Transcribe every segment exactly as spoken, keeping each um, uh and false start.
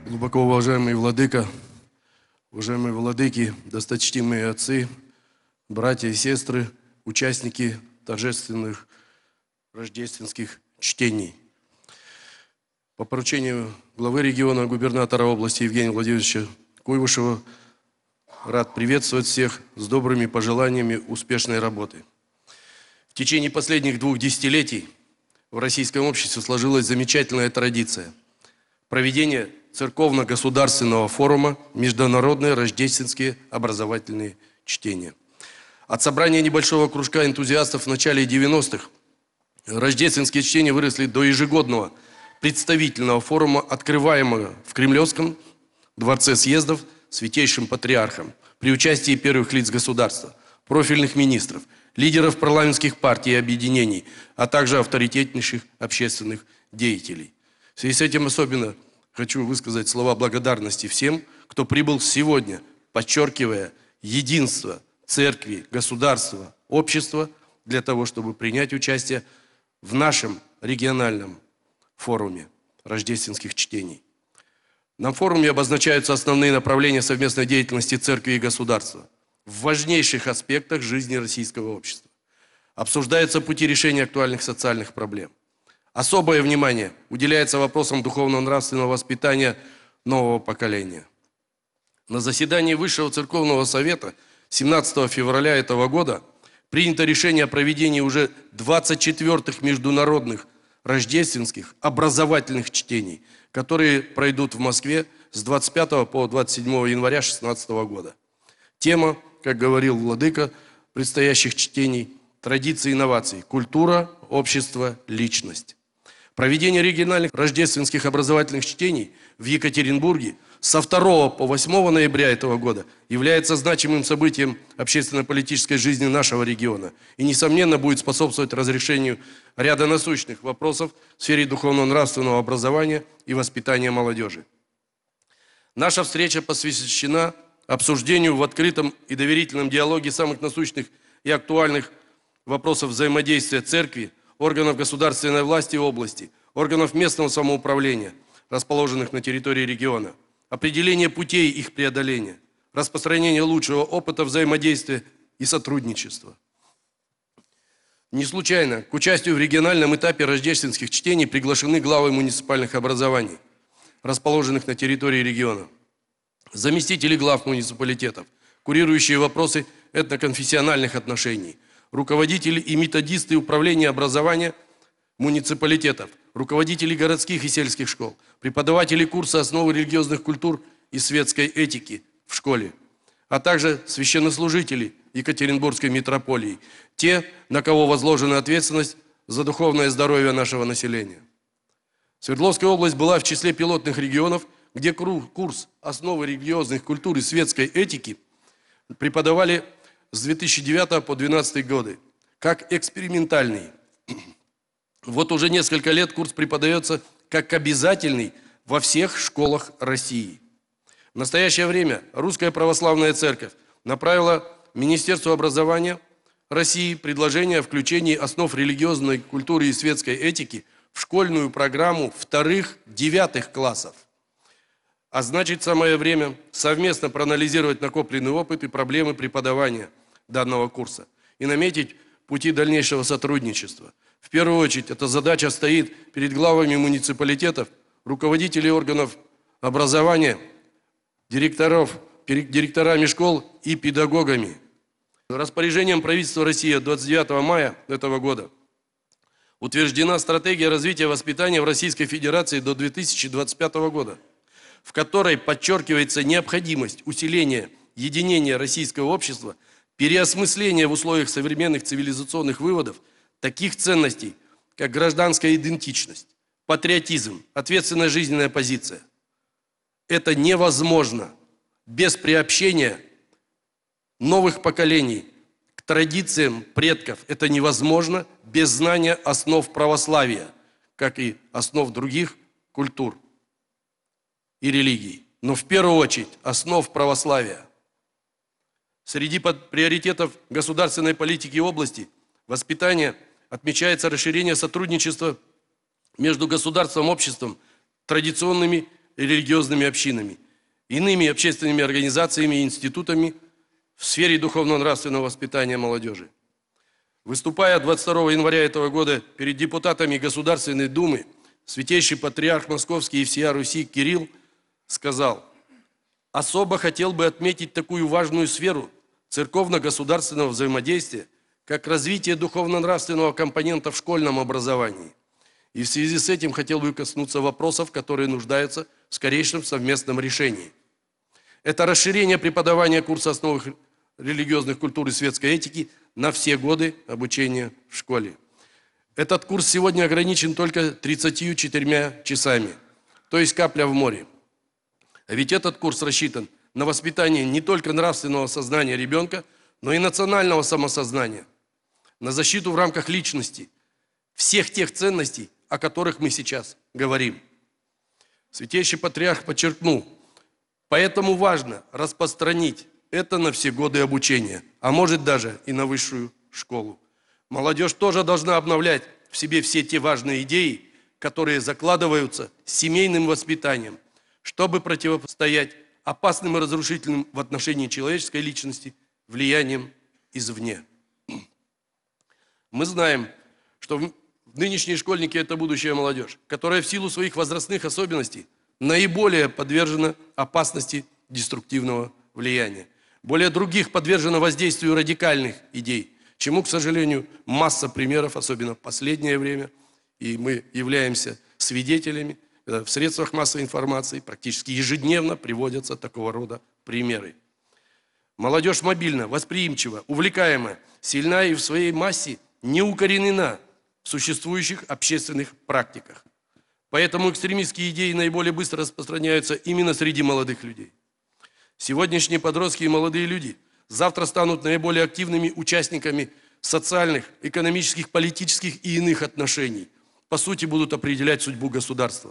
Глубоко уважаемый владыка, уважаемые владыки, досточтимые отцы, братья и сестры, участники торжественных рождественских чтений. По поручению главы региона, губернатора области Евгения Владимировича Куйвышева рад приветствовать всех с добрыми пожеланиями успешной работы. В течение последних двух десятилетий в российском обществе сложилась замечательная традиция проведения церковно-государственного форума «Международные рождественские образовательные чтения». От собрания небольшого кружка энтузиастов в начале девяностых рождественские чтения выросли до ежегодного представительного форума, открываемого в Кремлевском дворце съездов Святейшим Патриархом при участии первых лиц государства, профильных министров, лидеров парламентских партий и объединений, а также авторитетнейших общественных деятелей. В связи с этим особенно хочу высказать слова благодарности всем, кто прибыл сегодня, подчеркивая единство церкви, государства, общества для того, чтобы принять участие в нашем региональном форуме рождественских чтений. На форуме обозначаются основные направления совместной деятельности церкви и государства в важнейших аспектах жизни российского общества. Обсуждаются пути решения актуальных социальных проблем. Особое внимание уделяется вопросам духовно-нравственного воспитания нового поколения. На заседании Высшего Церковного Совета семнадцатого февраля этого года принято решение о проведении уже двадцать четвёртых международных рождественских образовательных чтений, которые пройдут в Москве с двадцать пятого по двадцать седьмого января две тысячи шестнадцатого года. Тема, как говорил владыка, предстоящих чтений – традиции и инноваций, культура, общество, личность. Проведение региональных рождественских образовательных чтений в Екатеринбурге со второго по восьмое ноября этого года является значимым событием общественно-политической жизни нашего региона и, несомненно, будет способствовать разрешению ряда насущных вопросов в сфере духовно-нравственного образования и воспитания молодежи. Наша встреча посвящена обсуждению в открытом и доверительном диалоге самых насущных и актуальных вопросов взаимодействия церкви, органов государственной власти области, органов местного самоуправления, расположенных на территории региона, определение путей их преодоления, распространение лучшего опыта взаимодействия и сотрудничества. Не случайно к участию в региональном этапе рождественских чтений приглашены главы муниципальных образований, расположенных на территории региона, заместители глав муниципалитетов, курирующие вопросы этноконфессиональных отношений, руководители и методисты управления образования муниципалитетов, руководители городских и сельских школ, преподаватели курса основы религиозных культур и светской этики в школе, а также священнослужители Екатеринбургской митрополии, те, на кого возложена ответственность за духовное здоровье нашего населения. Свердловская область была в числе пилотных регионов, где курс основы религиозных культур и светской этики преподавали с две тысячи девятого по две тысячи двенадцатый годы, как экспериментальный. Вот уже несколько лет курс преподается как обязательный во всех школах России. В настоящее время Русская Православная Церковь направила Министерству образования России предложение о включении основ религиозной культуры и светской этики в школьную программу вторых-девятых классов. А значит, самое время совместно проанализировать накопленный опыт и проблемы преподавания данного курса и наметить пути дальнейшего сотрудничества. В первую очередь, эта задача стоит перед главами муниципалитетов, руководителей органов образования, директоров, директорами школ и педагогами. Распоряжением правительства России от двадцать девятого мая этого года утверждена стратегия развития воспитания в Российской Федерации до две тысячи двадцать пятого года, в которой подчеркивается необходимость усиления единения российского общества, переосмысления в условиях современных цивилизационных выводов таких ценностей, как гражданская идентичность, патриотизм, ответственная жизненная позиция. Это невозможно без приобщения новых поколений к традициям предков. Это невозможно без знания основ православия, как и основ других культур и религий. Но в первую очередь основ православия. Среди приоритетов государственной политики области воспитания отмечается расширение сотрудничества между государством и обществом, традиционными и религиозными общинами, иными общественными организациями и институтами в сфере духовно-нравственного воспитания молодежи. Выступая двадцать второго января этого года перед депутатами Государственной Думы, Святейший Патриарх Московский и всея Руси Кирилл сказал: «Особо хотел бы отметить такую важную сферу церковно-государственного взаимодействия, как развитие духовно-нравственного компонента в школьном образовании. И в связи с этим хотел бы коснуться вопросов, которые нуждаются в скорейшем совместном решении. Это расширение преподавания курса основ религиозных культур и светской этики на все годы обучения в школе. Этот курс сегодня ограничен только тридцатью четырьмя часами, то есть капля в море. А ведь этот курс рассчитан на воспитание не только нравственного сознания ребенка, но и национального самосознания, на защиту в рамках личности всех тех ценностей, о которых мы сейчас говорим. Святейший Патриарх подчеркнул, поэтому важно распространить это на все годы обучения, а может даже и на высшую школу. Молодежь тоже должна обновлять в себе все те важные идеи, которые закладываются семейным воспитанием, чтобы противостоять опасным и разрушительным в отношении человеческой личности влиянием извне. Мы знаем, что нынешние школьники – это будущая молодежь, которая в силу своих возрастных особенностей наиболее подвержена опасности деструктивного влияния. Более других подвержена воздействию радикальных идей, чему, к сожалению, масса примеров, особенно в последнее время, и мы являемся свидетелями, когда в средствах массовой информации практически ежедневно приводятся такого рода примеры. Молодежь мобильна, восприимчива, увлекаема, сильна и в своей массе не укоренена в существующих общественных практиках. Поэтому экстремистские идеи наиболее быстро распространяются именно среди молодых людей. Сегодняшние подростки и молодые люди завтра станут наиболее активными участниками социальных, экономических, политических и иных отношений. По сути, будут определять судьбу государства.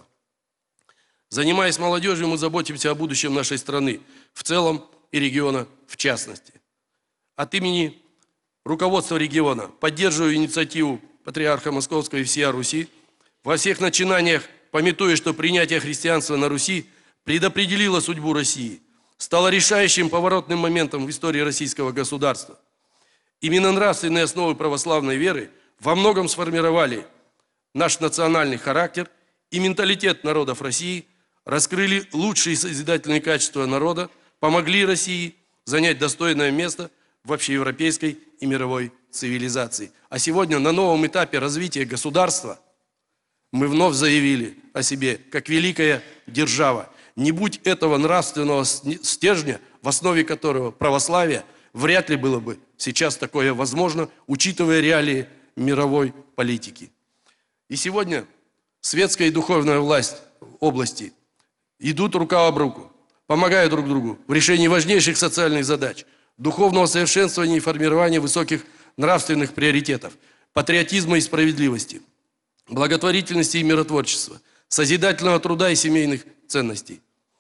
Занимаясь молодежью, мы заботимся о будущем нашей страны в целом и региона в частности. От имени руководства региона поддерживаю инициативу Патриарха Московского и всея Руси во всех начинаниях, памятуя, что принятие христианства на Руси предопределило судьбу России, стало решающим поворотным моментом в истории российского государства. Именно нравственные основы православной веры во многом сформировали наш национальный характер и менталитет народов России, раскрыли лучшие созидательные качества народа, помогли России занять достойное место в общеевропейской и мировой цивилизации. А сегодня на новом этапе развития государства мы вновь заявили о себе как великая держава. Не будь этого нравственного стержня, в основе которого православие, вряд ли было бы сейчас такое возможно, учитывая реалии мировой политики. И сегодня светская и духовная власть в области идут рука об руку, помогают друг другу в решении важнейших социальных задач, духовного совершенствования и формирования высоких нравственных приоритетов, патриотизма и справедливости, благотворительности и миротворчества, созидательного труда и семейных ценностей.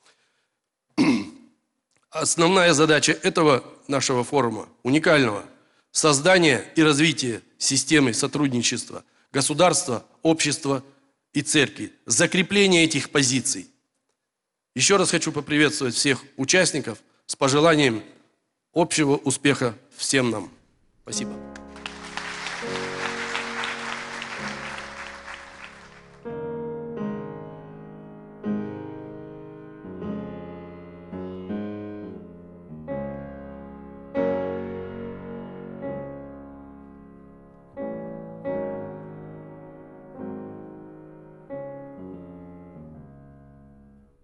Основная задача этого нашего форума, уникального, создание и развитие системы сотрудничества государства, общества и церкви, закрепление этих позиций. Еще раз хочу поприветствовать всех участников с пожеланием общего успеха всем нам. Спасибо.